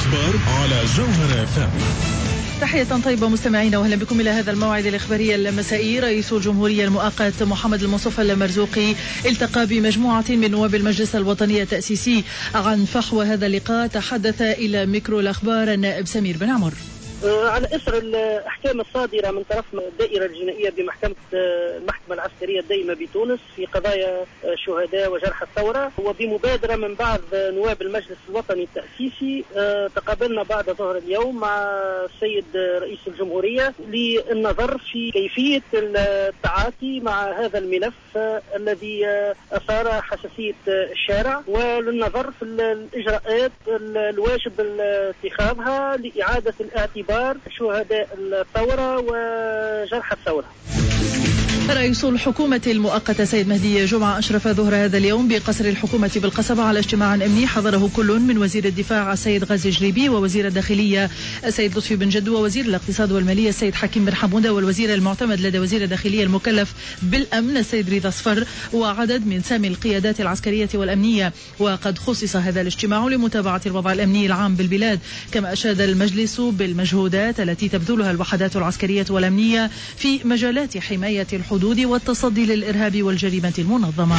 الأخبار على جوهر FM. تحية طيبة مستمعين، وأهلا بكم إلى هذا الموعد الإخباري المسائي. رئيس الجمهورية المؤقت محمد المصطفى المرزوقي التقى بمجموعة من نواب المجلس الوطني التأسيسي. عن فحوى هذا اللقاء تحدث إلى ميكرو الأخبار النائب سمير بن عمر. على إثر الأحكام الصادرة من طرف الدائرة الجنائية بمحكمة المحكمة العسكرية الدائمة بتونس في قضايا شهداء وجرحى الثورة، وبمبادرة من بعض نواب المجلس الوطني التأسيسي، تقابلنا بعد ظهر اليوم مع السيد رئيس الجمهورية للنظر في كيفية التعاطي مع هذا الملف الذي أثار حساسية الشارع، وللنظر في الإجراءات الواجب اتخاذها لإعادة الاعتبار شهداء الثورة وجرحى الثورة. رئيس الحكومة المؤقتة سيد مهدي جمعة أشرف ظهر هذا اليوم بقصر الحكومة بالقصبة على اجتماع أمني حضره كل من وزير الدفاع السيد غازي جريبي، ووزير الداخلية السيد لطفي بن جدو، ووزير الاقتصاد والمالية السيد حكيم بن حمودة، والوزير المعتمد لدى وزير الداخلية المكلف بالأمن السيد رضا صفر، وعدد من سامي القيادات العسكرية والأمنية. وقد خصص هذا الاجتماع لمتابعة الوضع الأمني العام بالبلاد، كما أشاد المجلس بالمجهودات التي تبذلها الوحدات العسكرية والأمنية في مجالات حماية الحدود والتصدي للإرهاب والجريمة المنظمة.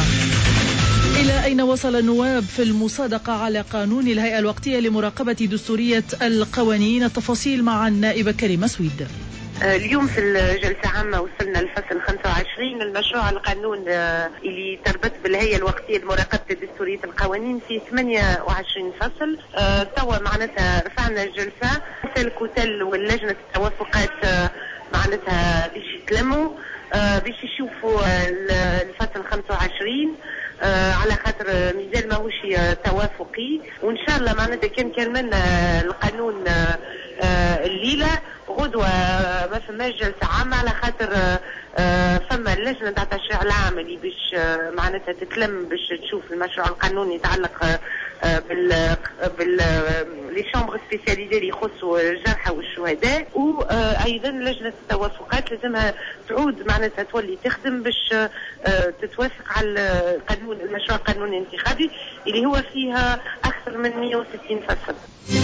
إلى أين وصل النواب في المصادقة على قانون الهيئة الوقتية لمراقبة دستورية القوانين؟ التفاصيل مع النائبة كريمة سويد. اليوم في الجلسة عامة وصلنا لفصل 25 المشروع القانون اللي تربط بالهيئة الوقتية لمراقبة دستورية القوانين في 28 فصل. توا معناتها رفعنا الجلسة الكتل واللجنة التوافقات معناتها باش يتلموا باش يشوفوا الفصل 25 على خاطر مازال ماهوش توافقي، وان شاء الله معناتها كان كملنا القانون الليله غدوه ما فماش جلسه عامه على خاطر فما اللجنه تاع التشريع العام اللي باش معناتها تتلم باش تشوف المشروع القانوني يتعلق بال لي شامبر سبيسياليزي اللي يخصوا الجرحى والشهداء، وايضا لجنه التوافقات لازمها تعود معناتها تولي تخدم باش تتوافق على القانون المشروع القانوني الانتخابي اللي هو فيها اكثر من 160 فصل.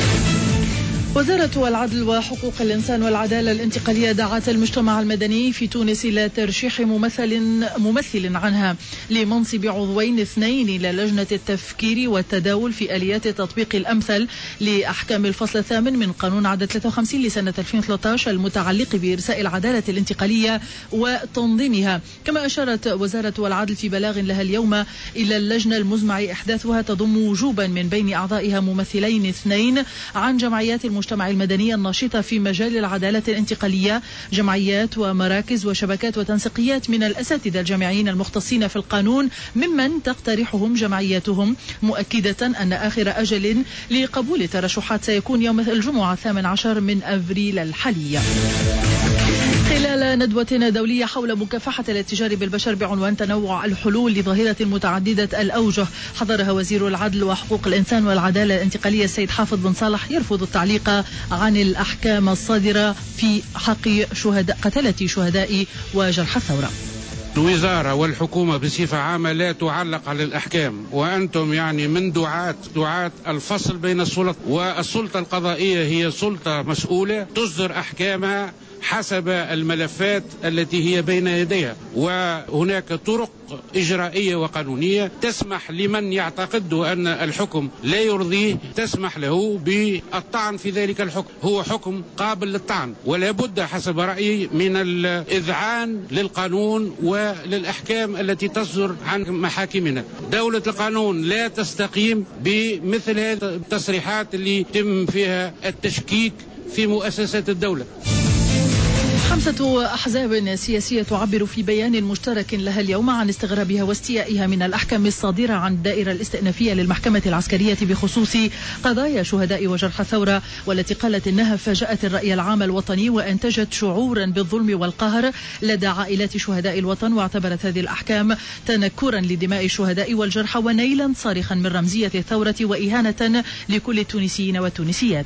وزارة العدل وحقوق الإنسان والعدالة الانتقالية دعت المجتمع المدني في تونس إلى ترشيح ممثل عنها لمنصب عضوين اثنين إلى لجنة التفكير والتداول في آليات التطبيق الأمثل لأحكام الفصل الثامن من قانون عدد 53 لسنة 2013 المتعلق بإرساء العدالة الانتقالية وتنظيمها. كما أشارت وزارة العدل في بلاغ لها اليوم إلى اللجنة المزمع إحداثها تضم وجوبا من بين أعضائها ممثلين اثنين عن جمعيات المجتمع المدني الناشطة في مجال العدالة الانتقالية، جمعيات ومراكز وشبكات وتنسيقيات من الأساتذة الجامعيين المختصين في القانون ممن تقترحهم جمعياتهم، مؤكدة أن آخر أجل لقبول الترشحات سيكون يوم الجمعة 18 من أفريل الحالي. خلال ندوة دولية حول مكافحة الاتجار بالبشر بعنوان تنوع الحلول لظاهرة متعددة الأوجه حضرها وزير العدل وحقوق الإنسان والعدالة الانتقالية السيد حافظ بن صالح، يرفض التعليق عن الأحكام الصادرة في حق قتلة شهداء وجرحى الثورة. الوزارة والحكومة بصفة عامة لا تعلق على الأحكام، وأنتم يعني من دعاة الفصل بين السلطات، والسلطة القضائية هي سلطة مسؤولة تصدر أحكامها حسب الملفات التي هي بين يديها، وهناك طرق إجرائية وقانونية تسمح لمن يعتقد أن الحكم لا يرضيه تسمح له بالطعن في ذلك الحكم. هو حكم قابل للطعن، ولا بد حسب رأيي من الإذعان للقانون وللأحكام التي تصدر عن محاكمنا. دولة القانون لا تستقيم بمثل هذه التصريحات اللي يتم فيها التشكيك في مؤسسات الدولة. 5 أحزاب سياسية تعبر في بيان مشترك لها اليوم عن استغرابها واستيائها من الأحكام الصادرة عن الدائرة الاستئنافية للمحكمة العسكرية بخصوص قضايا شهداء وجرحى الثورة، والتي قالت إنها فاجأت الرأي العام الوطني وأنتجت شعورا بالظلم والقهر لدى عائلات شهداء الوطن، واعتبرت هذه الأحكام تنكرا لدماء الشهداء والجرحى ونيلا صارخا من رمزية الثورة وإهانة لكل التونسيين والتونسيات.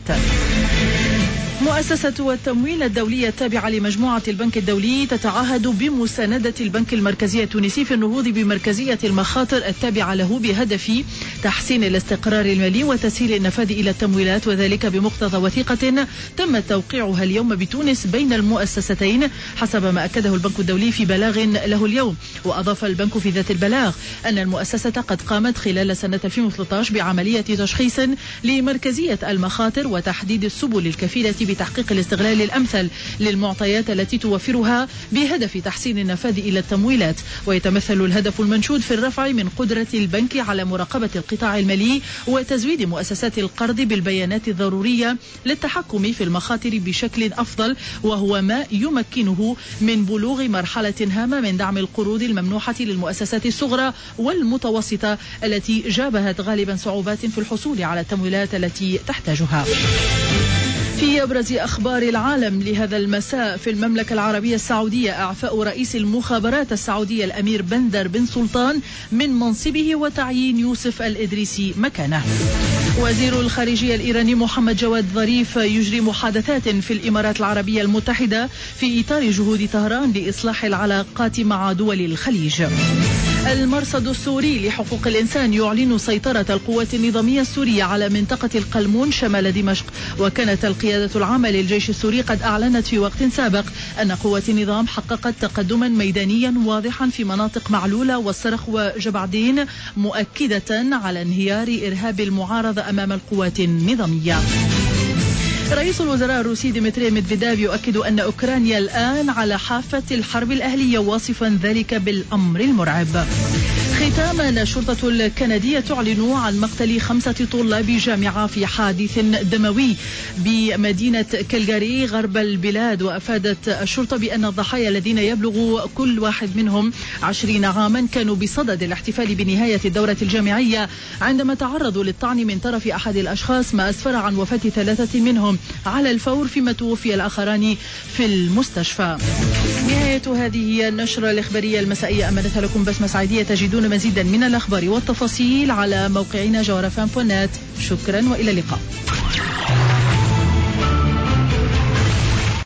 مؤسسة التمويل الدولية التابعة لمجموعة البنك الدولي تتعهد بمساندة البنك المركزي التونسي في النهوض بمركزية المخاطر التابعة له بهدف لتحسين الاستقرار المالي وتسهيل النفاذ إلى التمويلات، وذلك بمقتضى وثيقة تم توقيعها اليوم بتونس بين المؤسستين حسب ما أكده البنك الدولي في بلاغ له اليوم. وأضاف البنك في ذات البلاغ أن المؤسسة قد قامت خلال سنة 2013 بعملية تشخيص لمركزية المخاطر وتحديد السبل الكفيلة بتحقيق الاستغلال الأمثل للمعطيات التي توفرها بهدف تحسين النفاذ إلى التمويلات. ويتمثل الهدف المنشود في الرفع من قدرة البنك على مراقبة القطاع المالي وتزويد مؤسسات القرض بالبيانات الضرورية للتحكم في المخاطر بشكل أفضل، وهو ما يمكنه من بلوغ مرحلة هامة من دعم القروض الممنوحة للمؤسسات الصغرى والمتوسطة التي جابهت غالبا صعوبات في الحصول على التمويلات التي تحتاجها. في أبرز أخبار العالم لهذا المساء، في المملكة العربية السعودية إعفاء رئيس المخابرات السعودية الأمير بندر بن سلطان من منصبه وتعيين يوسف الإدريسي مكانه. وزير الخارجية الإيراني محمد جواد ظريف يجري محادثات في الإمارات العربية المتحدة في إطار جهود طهران لإصلاح العلاقات مع دول الخليج. المرصد السوري لحقوق الإنسان يعلن سيطرة القوات النظامية السورية على منطقة القلمون شمال دمشق. وكانت القيادة العامة للجيش السوري قد أعلنت في وقت سابق أن قوات النظام حققت تقدما ميدانيا واضحا في مناطق معلولة والسرخ وجبعدين، مؤكدة على انهيار إرهاب المعارضة أمام القوات النظامية. رئيس الوزراء الروسي ديمتري ميدفيديف يؤكد أن أوكرانيا الآن على حافة الحرب الأهلية، واصفا ذلك بالأمر المرعب. ختاما، الشرطة الكندية تعلن عن مقتل 5 طلاب جامعة في حادث دموي بمدينة كالجاري غرب البلاد. وأفادت الشرطة بأن الضحايا الذين يبلغ كل واحد منهم 20 عاما كانوا بصدد الاحتفال بنهاية الدورة الجامعية عندما تعرضوا للطعن من طرف أحد الأشخاص، ما أسفر عن وفاة 3 منهم على الفور، فيما توفي الآخران في المستشفى. نهاية هذه هي النشرة الإخبارية المسائية، أمانتها لكم بسمة سعيدية. تجدون مزيدا من الأخبار والتفاصيل على موقعنا جوهرفم.net. شكرا وإلى اللقاء.